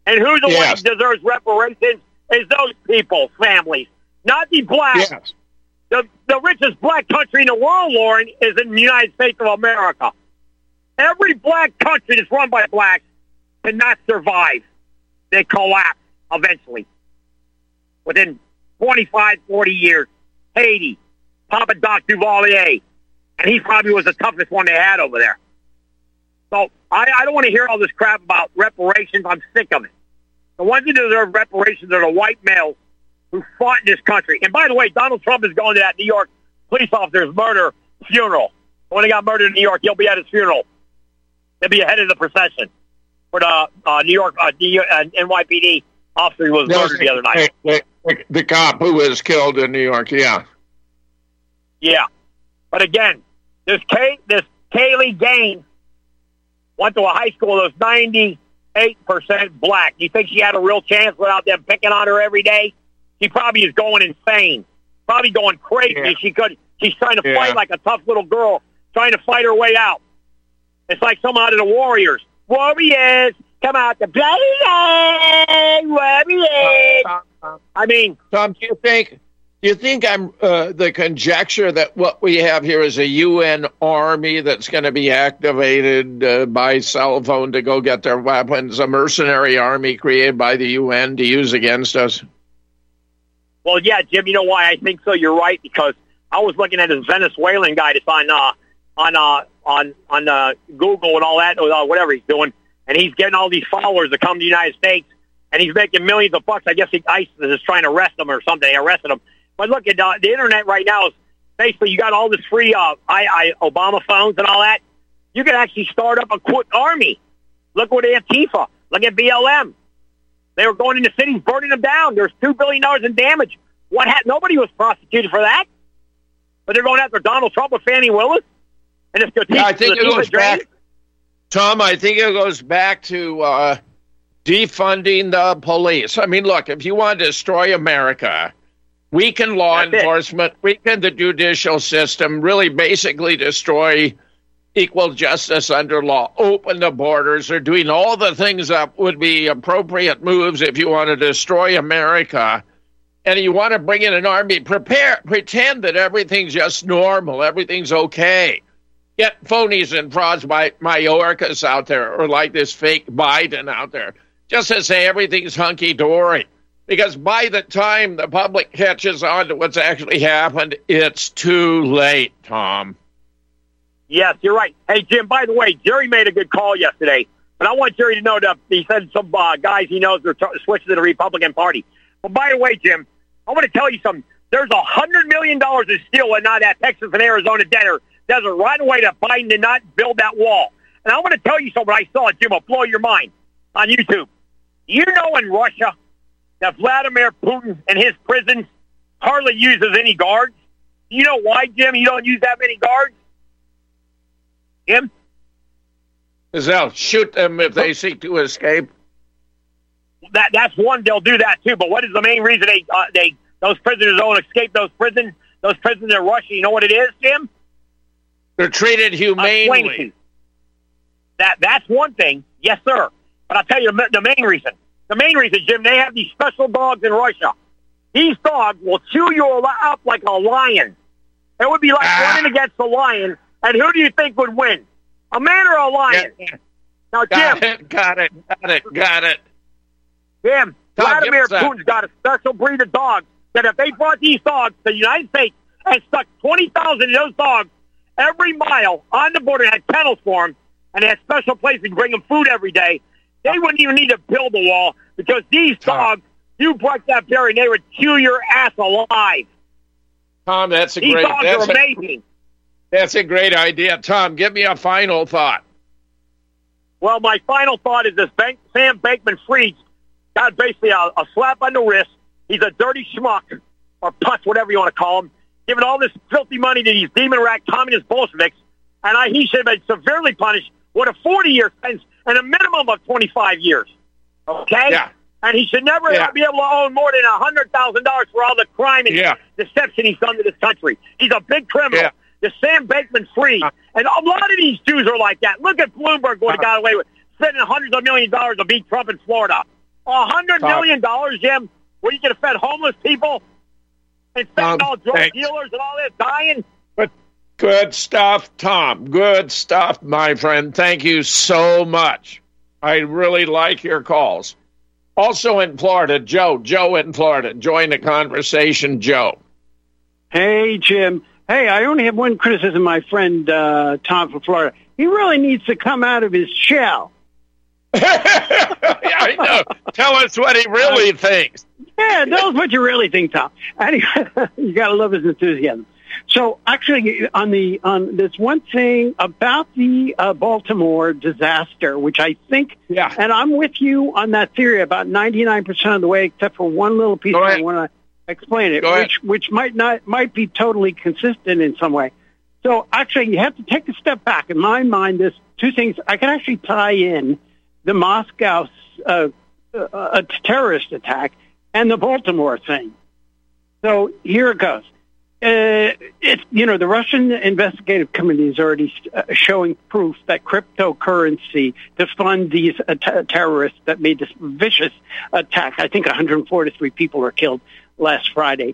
And who the one who deserves reparations is those people, families, not the blacks. Yes. The richest black country in the world, Lauren, is in the United States of America. Every black country that's run by blacks cannot survive. They collapse eventually. Within 25, 40 years, Haiti, Papa Doc Duvalier, and he probably was the toughest one they had over there. So I don't want to hear all this crap about reparations. I'm sick of it. The ones who deserve reparations are the white males who fought in this country. And by the way, Donald Trump is going to that New York police officer's murder funeral. When he got murdered in New York, he'll be at his funeral. He'll be ahead of the procession for the New York NYPD officer who was murdered the other night. The cop who was killed in New York, yeah. Yeah. But again, this Kaylee Gaines went to a high school that was 98% black. Do you think she had a real chance without them picking on her every day? She probably is going insane, probably going crazy. Yeah. She's trying to fight like a tough little girl, trying to fight her way out. It's like someone out of the Warriors. Warriors, come out the bloody Warriors. I mean, Tom, do you think I'm the conjecture that what we have here is a UN army that's going to be activated by cell phone to go get their weapons, a mercenary army created by the UN to use against us? Well, yeah, Jim, you know why I think so? You're right, because I was looking at this Venezuelan guy that's on Google and all that, whatever he's doing, and he's getting all these followers to come to the United States, and he's making millions of bucks. I guess ICE is trying to arrest him or something. They arrested him. But look, at the internet right now is basically you got all this free Obama phones and all that. You can actually start up a quick army. Look at Antifa. Look at BLM. They were going into cities, burning them down. There's $2 billion in damage. Nobody was prosecuted for that. But they're going after Donald Trump with Fannie Willis. And it's I think it goes back, Tom, I think it goes back to defunding the police. I mean, look, if you want to destroy America, weaken law enforcement, weaken the judicial system, really basically destroy equal justice under law, open the borders, or doing all the things that would be appropriate moves if you want to destroy America, and you want to bring in an army, pretend that everything's just normal, everything's okay. Get phonies and frauds by Mayorkas out there, or like this fake Biden out there, just to say everything's hunky-dory. Because by the time the public catches on to what's actually happened, it's too late, Tom. Yes, you're right. Hey, Jim, by the way, Jerry made a good call yesterday, but I want Jerry to know that he said some guys he knows are switching to the Republican Party. But by the way, Jim, I want to tell you something. There's $100 million in steel and not that Texas and Arizona desert right away that Biden did not build that wall. And I want to tell you something I saw, Jim, will blow your mind on YouTube. You know in Russia that Vladimir Putin and his prisons hardly uses any guards? You know why, Jim, you don't use that many guards? Jim? Because they'll shoot them if they seek to escape. That's one, they'll do that too. But what is the main reason those prisoners don't escape those prisons in Russia? You know what it is, Jim? They're treated humanely. That's one thing, yes, sir. But I'll tell you the main reason. The main reason, Jim, they have these special dogs in Russia. These dogs will chew you up like a lion. It would be like running against a lion. And who do you think would win? A man or a lion? Yeah. Now, Jim. Got it. Jim, Vladimir Putin's got a special breed of dogs that if they brought these dogs to the United States and stuck 20,000 of those dogs every mile on the border and had kennels for them, and they had special places to bring them food every day, they wouldn't even need to build a wall because these dogs, you break that barrier and they would chew your ass alive. Tom, these dogs are amazing. That's a great idea. Tom, give me a final thought. Well, my final thought is this Sam Bankman-Fried got basically a slap on the wrist. He's a dirty schmuck, or putz, whatever you want to call him, giving all this filthy money to these demon rat communist Bolsheviks, and he should have been severely punished with a 40-year sentence and a minimum of 25 years. Okay? Yeah. And he should never be able to own more than $100,000 for all the crime and deception he's done to this country. He's a big criminal. Yeah. The Sam Bankman-Fried. And a lot of these Jews are like that. Look at Bloomberg, what he got away with, spending hundreds of millions of dollars to beat Trump in Florida. $100 million, Jim? Where you going to fed homeless people and fentanyl drug dealers and all that dying? But good stuff, Tom. Good stuff, my friend. Thank you so much. I really like your calls. Also in Florida, Joe. Joe in Florida. Join the conversation, Joe. Hey, Jim. Hey, I only have one criticism, my friend Tom from Florida. He really needs to come out of his shell. Yeah, I know. Tell us what he really thinks. Yeah, tell us what you really think, Tom. Anyway, you got to love his enthusiasm. So, actually, on this one thing about the Baltimore disaster, which I think, and I'm with you on that theory about 99% of the way, except for one little piece I want to explain it, which might be totally consistent in some way. So, actually, you have to take a step back. In my mind, there's two things. I can actually tie in the Moscow terrorist attack and the Baltimore thing. So here it goes. The Russian investigative committee is already showing proof that cryptocurrency to fund these terrorists that made this vicious attack. I think 143 people were killed last Friday.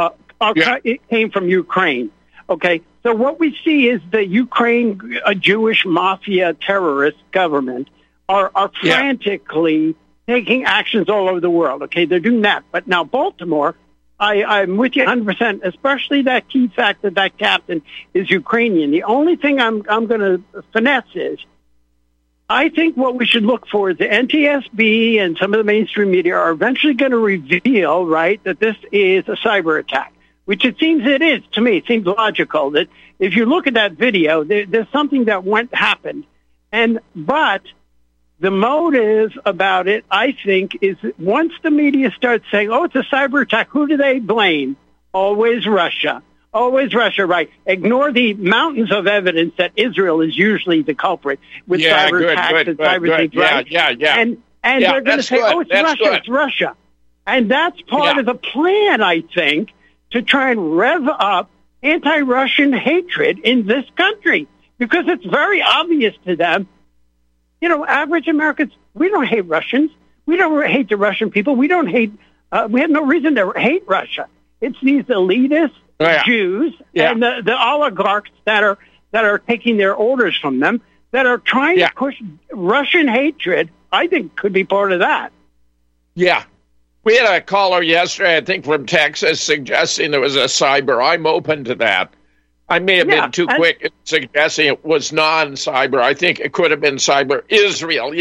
It came from Ukraine. Okay, so what we see is the Ukraine Jewish mafia terrorist government are frantically taking actions all over the world. Okay, they're doing that. But now Baltimore, I'm with you 100%, especially that key fact that captain is Ukrainian. The only thing I'm going to finesse is, I think what we should look for is the NTSB and some of the mainstream media are eventually going to reveal, right, that this is a cyber attack, which it seems it is to me. It seems logical that if you look at that video, there's something that happened. But the motive about it, I think, is once the media starts saying, it's a cyber attack, who do they blame? Always Russia. Always Russia, right. Ignore the mountains of evidence that Israel is usually the culprit with cyber attacks and cyber things, right? Yeah. And they're going to say, it's Russia. And that's part of the plan, I think, to try and rev up anti-Russian hatred in this country. Because it's very obvious to them. Average Americans, we don't hate Russians. We don't hate the Russian people. We don't hate, we have no reason to hate Russia. It's these elitist Jews and the oligarchs that are taking their orders from them that are trying to push Russian hatred. I think could be part of that. Yeah. We had a caller yesterday, I think from Texas, suggesting there was a cyber. I'm open to that. I may have been too quick in suggesting it was non-cyber. I think it could have been cyber. Israel,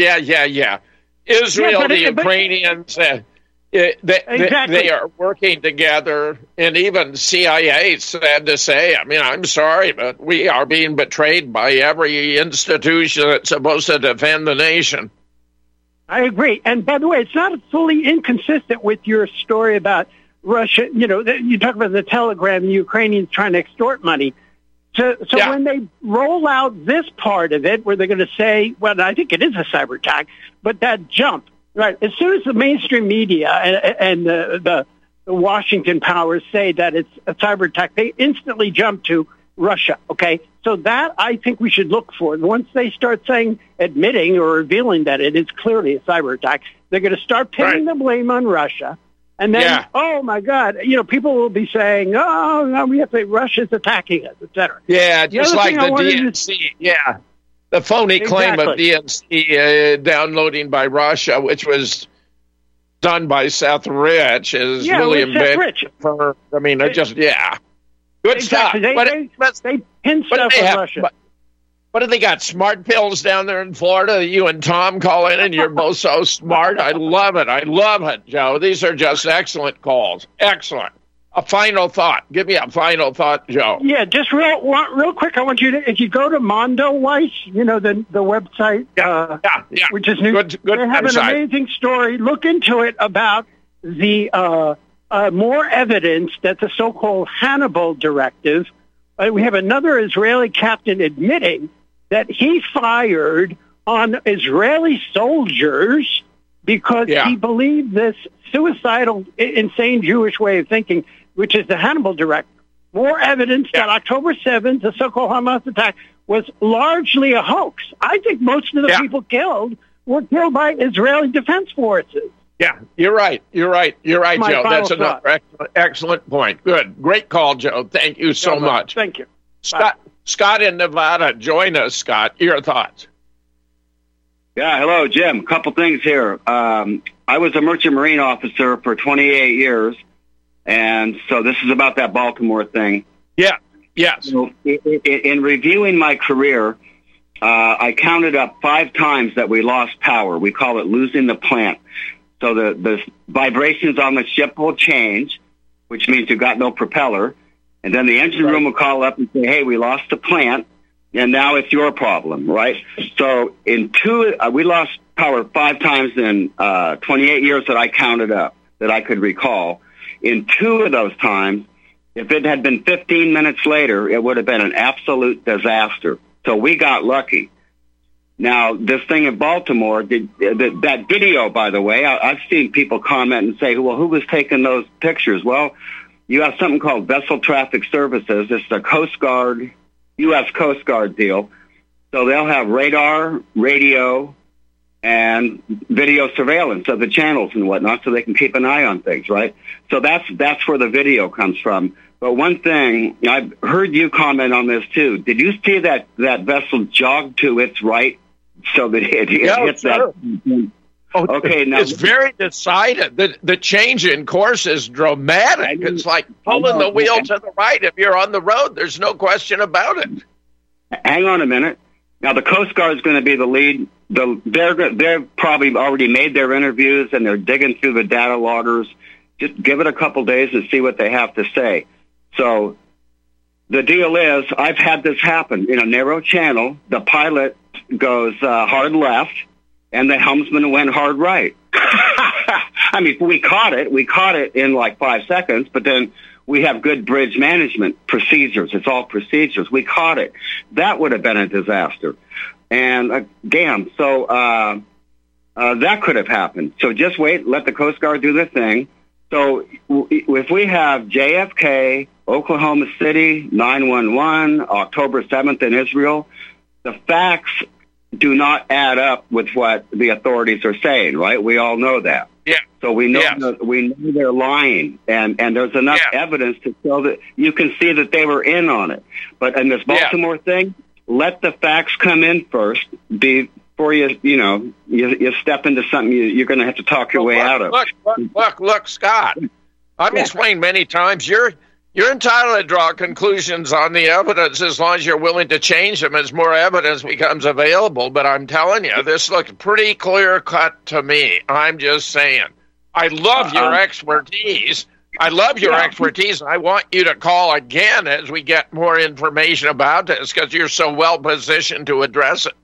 Israel, the Ukrainians, they are working together. And even CIA said to say, I'm sorry, but we are being betrayed by every institution that's supposed to defend the nation. I agree. And by the way, it's not fully inconsistent with your story about Russia. You talk about the telegram, the Ukrainians trying to extort money. So when they roll out this part of it, where they're going to say, well, I think it is a cyber attack, but that jump, right? As soon as the mainstream media and the Washington powers say that it's a cyber attack, they instantly jump to Russia. Okay, so that I think we should look for. Once they start admitting or revealing that it is clearly a cyber attack, they're going to start pinning the blame on Russia. And then, oh, my God, people will be saying, oh, no, we have to, Russia's attacking us, et cetera. Yeah, just like the DNC, the phony claim of DNC downloading by Russia, which was done by Seth Rich, is really embedded. Good stuff. They pin stuff on Russia. What have they got? Smart pills down there in Florida? You and Tom call in and you're both so smart. I love it, Joe. These are just excellent calls. Excellent. A final thought. Give me a final thought, Joe. Yeah, just real quick. I want you to, if you go to Mondoweiss, the website, which is new. Good they have an amazing story. Look into it about the more evidence that the so-called Hannibal Directive. We have another Israeli captain admitting that he fired on Israeli soldiers because he believed this suicidal, insane Jewish way of thinking, which is the Hannibal Directive. More evidence that October 7th, the so-called Hamas attack, was largely a hoax. I think most of the people killed were killed by Israeli defense forces. Yeah, you're right. You're right, Joe. That's another excellent point. Good. Great call, Joe. Thank you so much. Thank you. Scott in Nevada, join us, Scott. Your thoughts? Yeah, hello, Jim. Couple things here. I was a merchant marine officer for 28 years, and so this is about that Baltimore thing. Yeah, yes. So in reviewing my career, I counted up 5 times that we lost power. We call it losing the plant. So the vibrations on the ship will change, which means you got no propeller. And then the engine room will call up and say, hey, we lost the plant, and now it's your problem, right? So we lost power 5 times in 28 years that I counted up, that I could recall. In 2 of those times, if it had been 15 minutes later, it would have been an absolute disaster. So we got lucky. Now, this thing in Baltimore, that video, by the way, I've seen people comment and say, well, who was taking those pictures? Well, you have something called Vessel Traffic Services. It's the Coast Guard, U.S. Coast Guard deal. So they'll have radar, radio, and video surveillance of the channels and whatnot so they can keep an eye on things, right? So that's where the video comes from. But one thing, I've heard you comment on this too. Did you see that vessel jog to its right so that it hits that? Okay, now it's very decided. The change in course is dramatic. It's like pulling the wheel to the right. If you're on the road, there's no question about it. Hang on a minute. Now the Coast Guard is going to be the lead. They're probably already made their interviews and they're digging through the data loggers. Just give it a couple days and see what they have to say. So the deal is, I've had this happen in a narrow channel. The pilot goes hard left, and the helmsman went hard right. I mean, we caught it. We caught it in like 5 seconds, but then we have good bridge management procedures. It's all procedures. We caught it. That would have been a disaster. And damn, so that could have happened. So just wait, let the Coast Guard do their thing. So if we have JFK, Oklahoma City, 911, October 7th in Israel, the facts do not add up with what the authorities are saying, right? We all know that. Yeah. So we know we know they're lying, and there's enough evidence to show that you can see that they were in on it. But in this Baltimore thing, let the facts come in first before you step into something you're going to have to talk your way out of. Look, Scott. I've explained many times you're entitled to draw conclusions on the evidence as long as you're willing to change them as more evidence becomes available. But I'm telling you, this looks pretty clear-cut to me. I'm just saying. I love your expertise. I love your expertise, and I want you to call again as we get more information about this because you're so well-positioned to address it.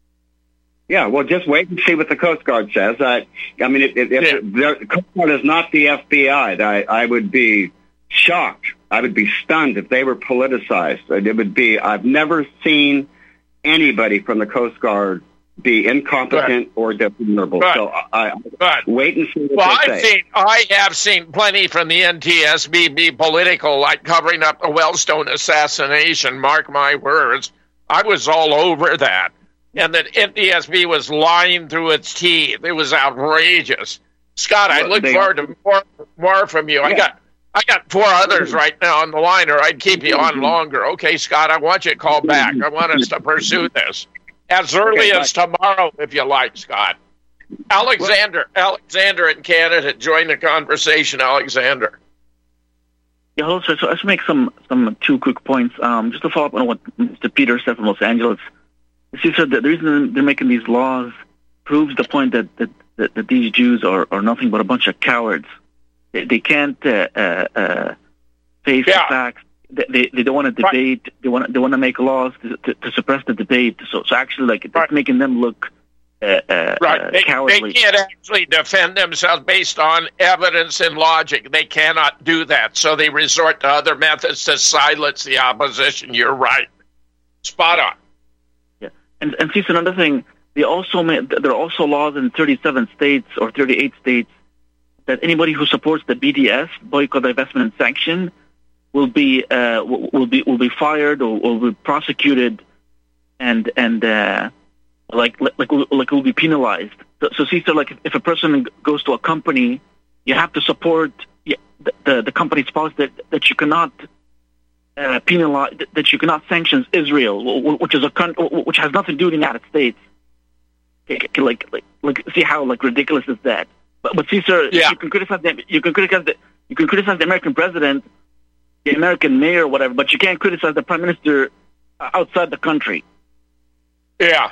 Yeah, well, just wait and see what the Coast Guard says. I mean, if the Coast Guard is not the FBI, I would be shocked. I would be stunned if they were politicized. It would be, I've never seen anybody from the Coast Guard be incompetent or dishonorable. So I wait and see what they say. I have seen plenty from the NTSB be political, like covering up the Wellstone assassination. Mark my words. I was all over that. And that NTSB was lying through its teeth. It was outrageous. Scott, I look forward to more from you. Yeah. I got 4 others right now on the line, or I'd keep you on longer. Okay, Scott, I want you to call back. I want us to pursue this as early as tomorrow, if you like, Scott. Alexander in Canada, join the conversation. Alexander. Yeah, hello, sir. So let's make some 2 quick points. Just to follow up on what Mr. Peter said from Los Angeles. He said that the reason they're making these laws proves the point that these Jews are nothing but a bunch of cowards. They can't face the facts. They don't want to debate. They want to make laws to suppress the debate. So actually, it's making them look cowardly. They can't actually defend themselves based on evidence and logic. They cannot do that. So they resort to other methods to silence the opposition. You're right. Spot on. And see, another thing, there are also laws in 37 states or 38 states that anybody who supports the BDS, boycott, divestment, and sanction, will be fired or will be prosecuted and like will be penalized. So Cesar, like if a person goes to a company, you have to support the company's policy that you cannot penalize, that you cannot sanction Israel, which has nothing to do with the United States. Like see how like ridiculous is that? But Cesar, you can criticize the American president, the American mayor, whatever, but you can't criticize the prime minister outside the country. Yeah.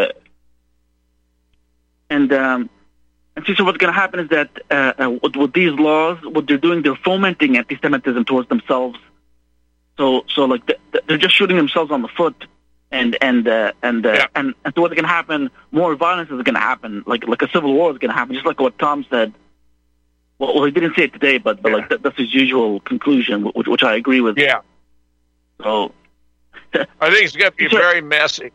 And Cesar, what's going to happen is that with these laws, what they're doing, they're fomenting anti-Semitism towards themselves. So like they're just shooting themselves on the foot, and so what's going to happen? More violence is going to happen. Like a civil war is going to happen, just like what Tom said. Well, he didn't say it today, but like that's his usual conclusion, which I agree with. Yeah. So I think it's going to be very messy.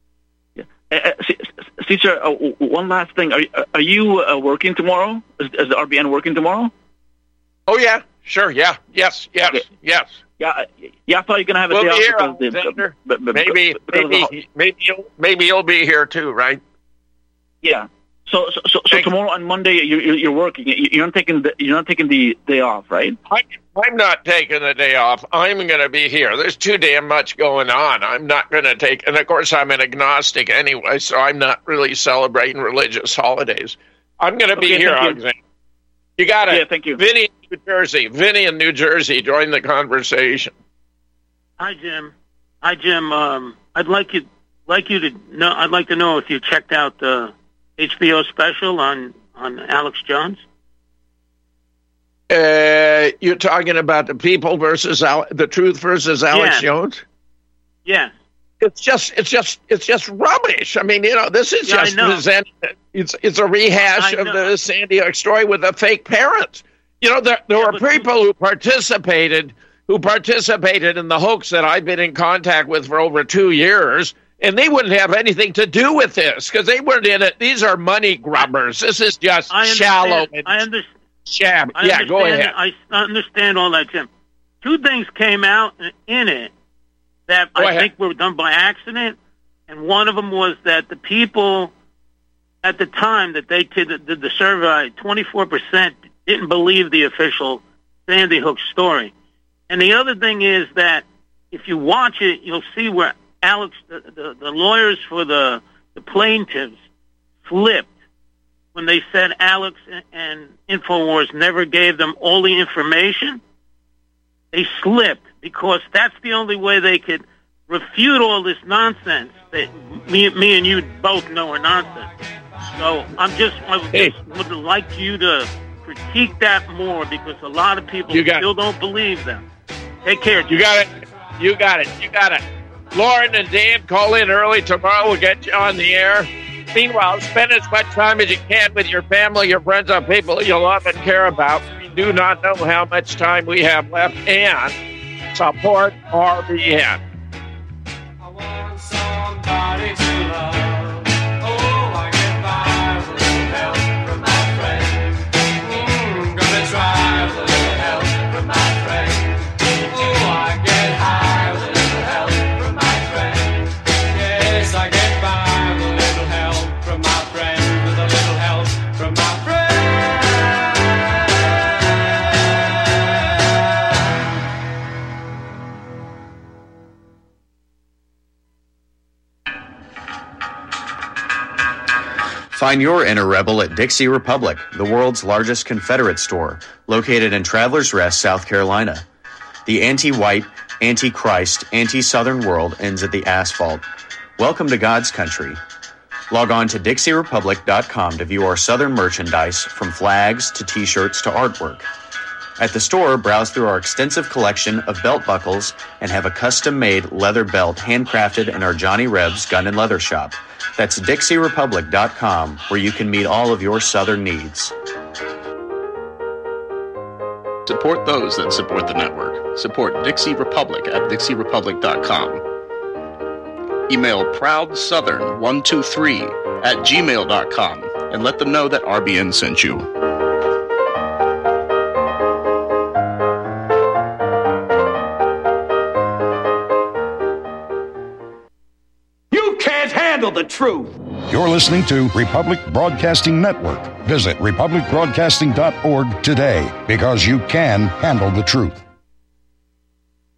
Cesar, one last thing. Are you working tomorrow? Is the RBN working tomorrow? Oh, yeah. Sure, yeah. Yes. Yeah, I thought you were going to have a day off. Maybe you'll be here too, right? Yeah. So tomorrow on Monday you're working. You're not taking the day off, right? I'm not taking the day off. I'm going to be here. There's too damn much going on. I'm not going to take, and of course I'm an agnostic anyway, so I'm not really celebrating religious holidays. I'm going to be here, Alexander. You got it. Yeah, thank you. Vinny in New Jersey, join the conversation. Hi, Jim. I'd like you to know. I'd like to know if you checked out the HBO special on Alex Jones. You're talking about the people versus the truth versus Alex Jones? Yeah. It's just rubbish. I mean, this is just it's a rehash of the Sandy Hook story with the fake parents. There were people who participated in the hoax that I've been in contact with for over 2 years, and they wouldn't have anything to do with this because they weren't in it. These are money grubbers. This is just shallow. I understand. Sham. Yeah, go ahead. I understand all that, Jim. 2 things came out in it that I think were done by accident, and one of them was that the people at the time that they did the survey, 24% didn't believe the official Sandy Hook story. And the other thing is that if you watch it, you'll see where Alex, the lawyers for the plaintiffs, flipped when they said Alex and InfoWars never gave them all the information. They slipped because that's the only way they could refute all this nonsense that me and you both know are nonsense. So I would like you to critique that more because a lot of people still don't believe them. Take care. You got it. Lauren and Dan, call in early tomorrow. We'll get you on the air. Meanwhile, spend as much time as you can with your family, your friends, and people you love and care about. We do not know how much time we have left, and support RBN. I want somebody to love. Oh, I get by with a little help from my friends. Gonna try with a little help from my friends. Oh, I get high with a little help from my friends. Yes, I get by with a little help from my friends. With a little help from my friends. Find your inner rebel at Dixie Republic, the world's largest Confederate store, located in Travelers Rest, South Carolina. The anti-white, anti-Christ, anti-Southern world ends at the asphalt. Welcome to God's country. Log on to DixieRepublic.com to view our Southern merchandise, from flags to T-shirts to artwork. At the store, browse through our extensive collection of belt buckles and have a custom-made leather belt handcrafted in our Johnny Reb's Gun and Leather Shop. That's DixieRepublic.com, where you can meet all of your Southern needs. Support those that support the network. Support Dixie Republic at DixieRepublic.com. Email ProudSouthern123@gmail.com and let them know that RBN sent you. You can't handle the truth. You're listening to Republic Broadcasting Network. Visit republicbroadcasting.org today, because you can handle the truth.